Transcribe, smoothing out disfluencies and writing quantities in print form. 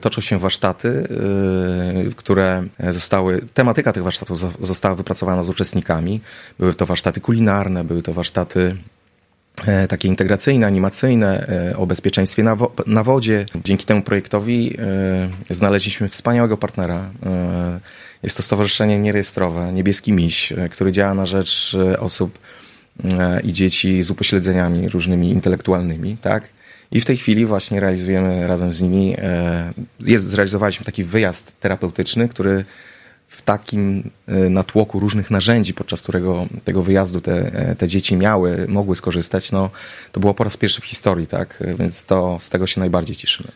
Toczą się warsztaty, tematyka tych warsztatów została wypracowana z uczestnikami. Były to warsztaty kulinarne, były to warsztaty takie integracyjne, animacyjne, o bezpieczeństwie na wodzie. Dzięki temu projektowi znaleźliśmy wspaniałego partnera. Jest to stowarzyszenie nierejestrowe, Niebieski Miś, który działa na rzecz osób i dzieci z upośledzeniami różnymi intelektualnymi, tak? I w tej chwili właśnie realizujemy razem z nimi, zrealizowaliśmy taki wyjazd terapeutyczny, który w takim natłoku różnych narzędzi, podczas którego tego wyjazdu te dzieci mogły skorzystać, no to było po raz pierwszy w historii, tak? Więc z tego się najbardziej cieszymy.